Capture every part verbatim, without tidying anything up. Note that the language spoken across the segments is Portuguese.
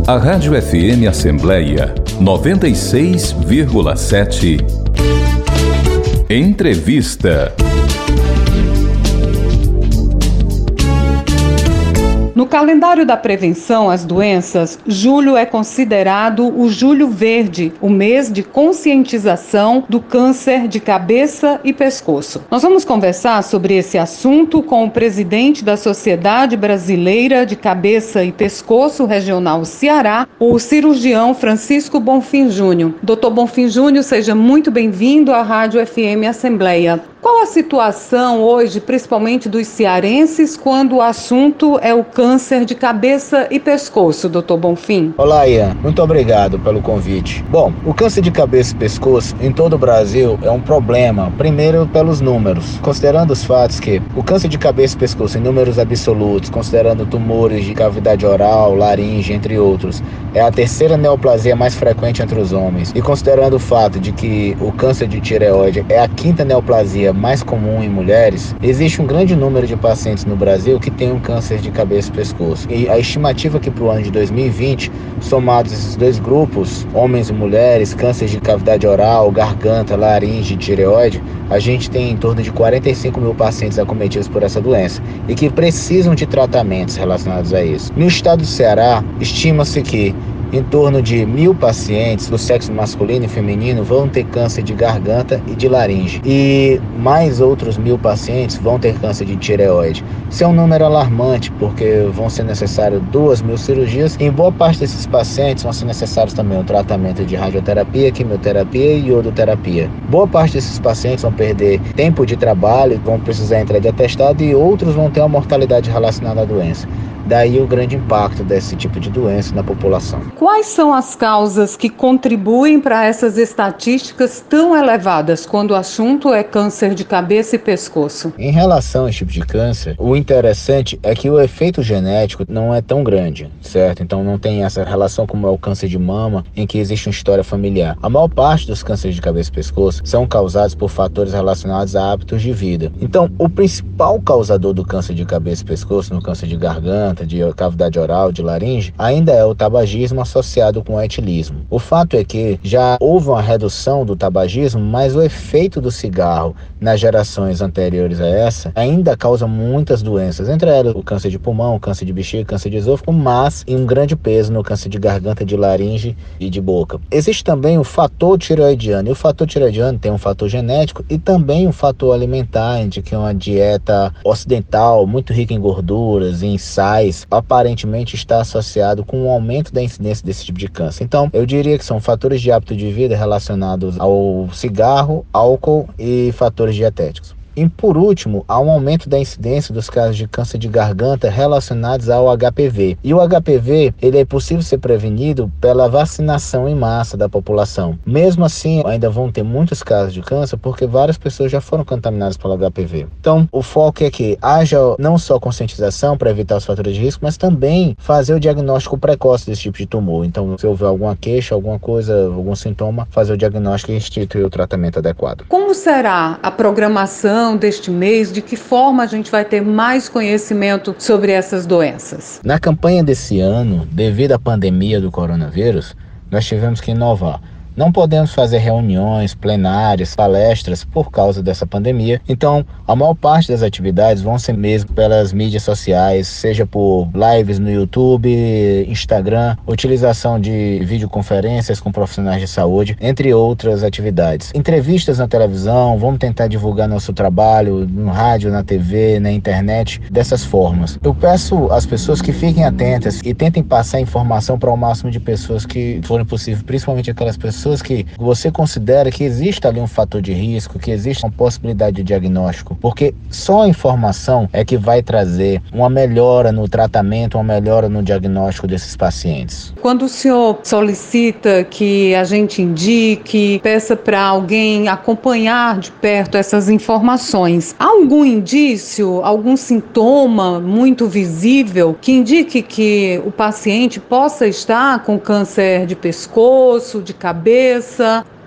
A Rádio F M Assembleia noventa e seis vírgula sete. Entrevista. No calendário da prevenção às doenças, julho é considerado o Julho Verde, o mês de conscientização do câncer de cabeça e pescoço. Nós vamos conversar sobre esse assunto com o presidente da Sociedade Brasileira de Cabeça e Pescoço Regional Ceará, o cirurgião Francisco Bonfim Júnior. doutor Bonfim Júnior, seja muito bem-vindo à Rádio F M Assembleia. Qual a situação hoje, principalmente dos cearenses, quando o assunto é o câncer de cabeça e pescoço, doutor Bonfim? Olá, Ian. Muito obrigado pelo convite. Bom, o câncer de cabeça e pescoço em todo o Brasil é um problema, primeiro pelos números. Considerando os fatos que o câncer de cabeça e pescoço em números absolutos, considerando tumores de cavidade oral, laringe, entre outros, é a terceira neoplasia mais frequente entre os homens. E considerando o fato de que o câncer de tireoide é a quinta neoplasia mais comum em mulheres, existe um grande número de pacientes no Brasil que têm um câncer de cabeça e pescoço. E a estimativa é que para o ano de dois mil e vinte, somados esses dois grupos, homens e mulheres, câncer de cavidade oral, garganta, laringe e tireoide, a gente tem em torno de quarenta e cinco mil pacientes acometidos por essa doença e que precisam de tratamentos relacionados a isso. No estado do Ceará, estima-se que em torno de mil pacientes do sexo masculino e feminino vão ter câncer de garganta e de laringe. E mais outros mil pacientes vão ter câncer de tireoide. Isso é um número alarmante, porque vão ser necessárias duas mil cirurgias. Em boa parte desses pacientes vão ser necessários também o tratamento de radioterapia, quimioterapia e iodoterapia. Boa parte desses pacientes vão perder tempo de trabalho, vão precisar entrar de atestado e outros vão ter uma mortalidade relacionada à doença. Daí o grande impacto desse tipo de doença na população. Quais são as causas que contribuem para essas estatísticas tão elevadas quando o assunto é câncer de cabeça e pescoço? Em relação a esse tipo de câncer, o interessante é que o efeito genético não é tão grande, certo? Então não tem essa relação como é o câncer de mama, em que existe uma história familiar. A maior parte dos cânceres de cabeça e pescoço são causados por fatores relacionados a hábitos de vida. Então, o principal causador do câncer de cabeça e pescoço, no câncer de garganta, de cavidade oral, de laringe, ainda é o tabagismo associado com o etilismo. O fato é que já houve uma redução do tabagismo, mas o efeito do cigarro nas gerações anteriores a essa ainda causa muitas doenças, entre elas o câncer de pulmão, o câncer de bexiga, câncer de esôfago, mas em um grande peso no câncer de garganta, de laringe e de boca. Existe também o fator tireoidiano, e o fator tireoidiano tem um fator genético e também um fator alimentar, de que uma dieta ocidental muito rica em gorduras, em sais, aparentemente está associado com o aumento da incidência desse tipo de câncer. Então, eu diria que são fatores de hábito de vida relacionados ao cigarro, álcool e fatores dietéticos. E por último, há um aumento da incidência dos casos de câncer de garganta relacionados ao H P V. E o H P V, ele é possível ser prevenido pela vacinação em massa da população. Mesmo assim, ainda vão ter muitos casos de câncer porque várias pessoas já foram contaminadas pelo H P V. Então, o foco é que haja não só conscientização para evitar os fatores de risco, mas também fazer o diagnóstico precoce desse tipo de tumor. Então, se houver alguma queixa, alguma coisa, algum sintoma, fazer o diagnóstico e instituir o tratamento adequado. Como será a programação deste mês? De que forma a gente vai ter mais conhecimento sobre essas doenças? Na campanha desse ano, devido à pandemia do coronavírus, nós tivemos que inovar. Não podemos fazer reuniões, plenárias, palestras por causa dessa pandemia. Então, a maior parte das atividades vão ser mesmo pelas mídias sociais, seja por lives no YouTube, Instagram, utilização de videoconferências com profissionais de saúde, entre outras atividades. Entrevistas na televisão, vamos tentar divulgar nosso trabalho no rádio, na T V, na internet, dessas formas. Eu peço às pessoas que fiquem atentas e tentem passar informação para o máximo de pessoas que forem possível, principalmente aquelas pessoas que você considera que existe ali um fator de risco, que existe uma possibilidade de diagnóstico, porque só a informação é que vai trazer uma melhora no tratamento, uma melhora no diagnóstico desses pacientes. Quando o senhor solicita que a gente indique, peça para alguém acompanhar de perto essas informações, há algum indício, algum sintoma muito visível que indique que o paciente possa estar com câncer de pescoço, de cabeça?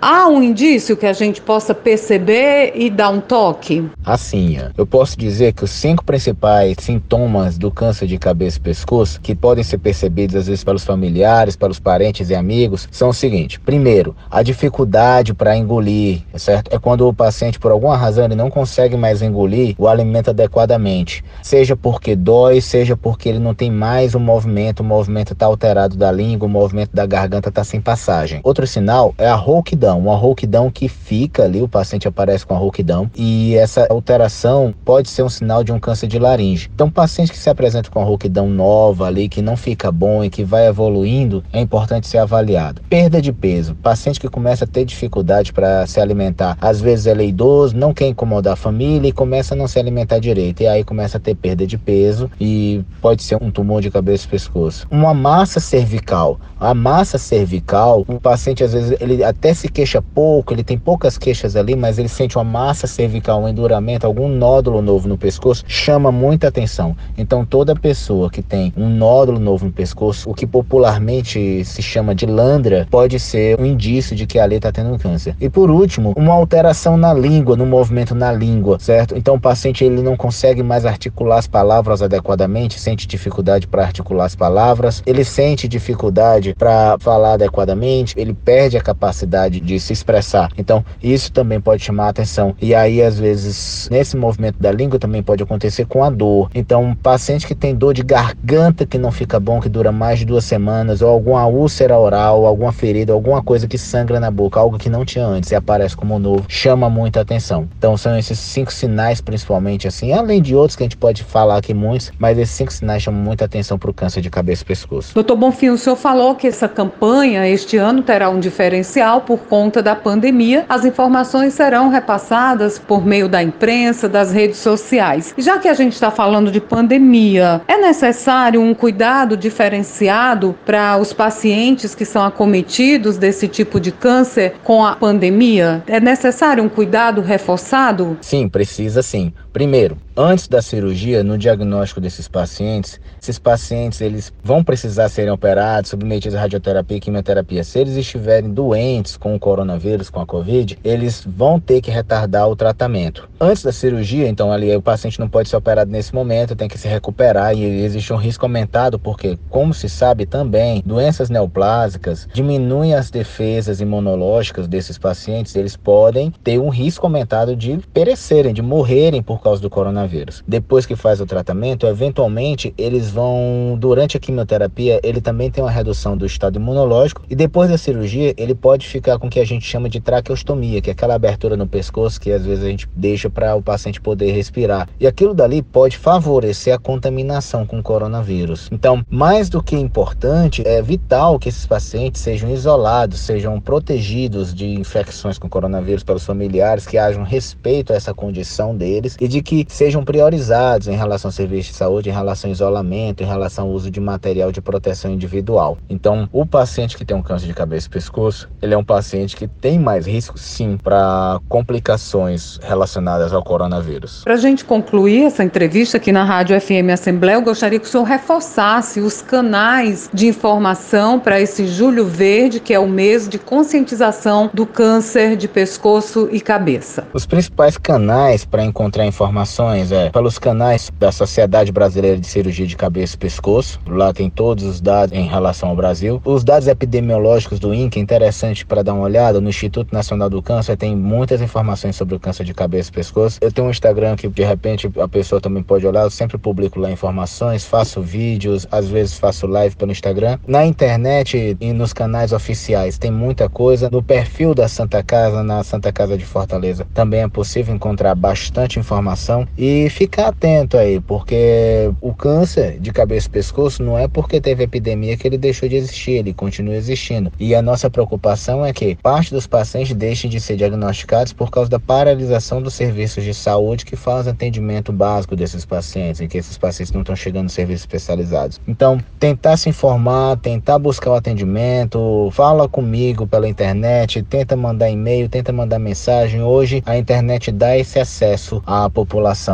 Há um indício que a gente possa perceber e dar um toque? Assim, eu posso dizer que os cinco principais sintomas do câncer de cabeça e pescoço, que podem ser percebidos às vezes pelos familiares, pelos parentes e amigos, são o seguinte: primeiro, a dificuldade para engolir, certo? É quando o paciente, por alguma razão, ele não consegue mais engolir o alimento adequadamente, seja porque dói, seja porque ele não tem mais o movimento, o movimento está alterado da língua, o movimento da garganta está sem passagem. Outro sinal é a rouquidão, uma rouquidão que fica ali, o paciente aparece com a rouquidão, e essa alteração pode ser um sinal de um câncer de laringe. Então, paciente que se apresenta com a rouquidão nova ali, que não fica bom e que vai evoluindo, é importante ser avaliado. Perda de peso, paciente que começa a ter dificuldade para se alimentar, às vezes ele é idoso, não quer incomodar a família e começa a não se alimentar direito, e aí começa a ter perda de peso e pode ser um tumor de cabeça e pescoço. Uma massa cervical, a massa cervical, o paciente às vezes ele até se queixa pouco, ele tem poucas queixas ali, mas ele sente uma massa cervical, um enduramento, algum nódulo novo no pescoço, chama muita atenção. Então toda pessoa que tem um nódulo novo no pescoço, o que popularmente se chama de landra, pode ser um indício de que ali está tendo um câncer. E por último, uma alteração na língua, no movimento na língua, certo? Então o paciente ele não consegue mais articular as palavras adequadamente, sente dificuldade para articular as palavras, ele sente dificuldade para falar adequadamente, ele perde a capacidade de se expressar. Então isso também pode chamar a atenção. E aí às vezes nesse movimento da língua também pode acontecer com a dor. Então um paciente que tem dor de garganta que não fica bom, que dura mais de duas semanas, ou alguma úlcera oral, alguma ferida, alguma coisa que sangra na boca, algo que não tinha antes e aparece como novo, chama muita atenção. Então são esses cinco sinais principalmente assim, além de outros que a gente pode falar aqui muitos, mas esses cinco sinais chamam muita atenção para o câncer de cabeça e pescoço. Doutor Bonfim, o senhor falou que essa campanha este ano terá um diferencial por conta da pandemia. As informações serão repassadas por meio da imprensa, das redes sociais. E já que a gente está falando de pandemia, é necessário um cuidado diferenciado para os pacientes que são acometidos desse tipo de câncer com a pandemia? É necessário um cuidado reforçado? Sim, precisa sim. Primeiro, antes da cirurgia, no diagnóstico desses pacientes, esses pacientes eles vão precisar serem operados, submetidos a radioterapia e quimioterapia. Se eles estiverem doentes com o coronavírus, com a Covid, eles vão ter que retardar o tratamento. Antes da cirurgia, então ali o paciente não pode ser operado nesse momento, tem que se recuperar e existe um risco aumentado porque, como se sabe também, doenças neoplásicas diminuem as defesas imunológicas desses pacientes, eles podem ter um risco aumentado de perecerem, de morrerem por causa do coronavírus. Depois que faz o tratamento, eventualmente eles vão, durante a quimioterapia, ele também tem uma redução do estado imunológico e depois da cirurgia ele pode ficar com o que a gente chama de traqueostomia, que é aquela abertura no pescoço que às vezes a gente deixa para o paciente poder respirar. E aquilo dali pode favorecer a contaminação com o coronavírus. Então, mais do que importante, é vital que esses pacientes sejam isolados, sejam protegidos de infecções com coronavírus pelos familiares, que hajam respeito a essa condição deles e de que sejam priorizados em relação ao serviço de saúde, em relação ao isolamento, em relação ao uso de material de proteção individual. Então, o paciente que tem um câncer de cabeça e pescoço, ele é um paciente que tem mais risco, sim, para complicações relacionadas ao coronavírus. Para a gente concluir essa entrevista aqui na Rádio F M Assembleia, eu gostaria que o senhor reforçasse os canais de informação para esse Julho Verde, que é o mês de conscientização do câncer de pescoço e cabeça. Os principais canais para encontrar informações é pelos canais da Sociedade Brasileira de Cirurgia de Cabeça e Pescoço. Lá tem todos os dados em relação ao Brasil. Os dados epidemiológicos do I N C é interessante para dar uma olhada. No Instituto Nacional do Câncer tem muitas informações sobre o câncer de cabeça e pescoço. Eu tenho um Instagram que de repente a pessoa também pode olhar. Eu sempre publico lá informações, faço vídeos, às vezes faço live pelo Instagram. Na internet e nos canais oficiais tem muita coisa. No perfil da Santa Casa, na Santa Casa de Fortaleza, também é possível encontrar bastante informação e ficar atento aí, porque o câncer de cabeça e pescoço não é porque teve epidemia que ele deixou de existir, ele continua existindo. E a nossa preocupação é que parte dos pacientes deixem de ser diagnosticados por causa da paralisação dos serviços de saúde que fazem atendimento básico desses pacientes, em que esses pacientes não estão chegando em serviços especializados. Então, tentar se informar, tentar buscar o atendimento, fala comigo pela internet, tenta mandar e-mail, tenta mandar mensagem. Hoje a internet dá esse acesso à população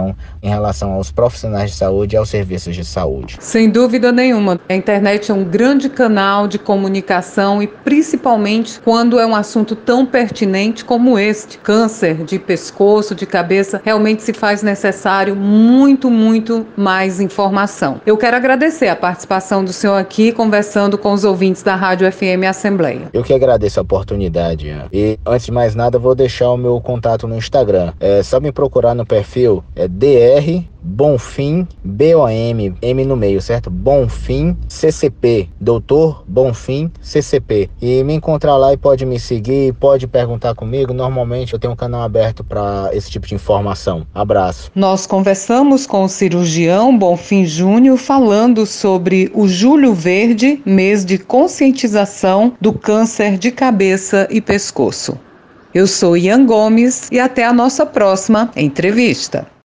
informação em relação aos profissionais de saúde e aos serviços de saúde. Sem dúvida nenhuma, a internet é um grande canal de comunicação e principalmente quando é um assunto tão pertinente como este, câncer de pescoço, de cabeça, realmente se faz necessário muito, muito mais informação. Eu quero agradecer a participação do senhor aqui conversando com os ouvintes da Rádio F M Assembleia. Eu que agradeço a oportunidade. E antes de mais nada, vou deixar o meu contato no Instagram. É só me procurar no perfil, é D R Bonfim, B O M, M no meio, certo? Bonfim C C P, doutor Bonfim C C P. E me encontrar lá e pode me seguir, pode perguntar comigo. Normalmente eu tenho um canal aberto para esse tipo de informação. Abraço. Nós conversamos com o cirurgião Bonfim Júnior falando sobre o Julho Verde, mês de conscientização do câncer de cabeça e pescoço. Eu sou Ian Gomes e até a nossa próxima entrevista.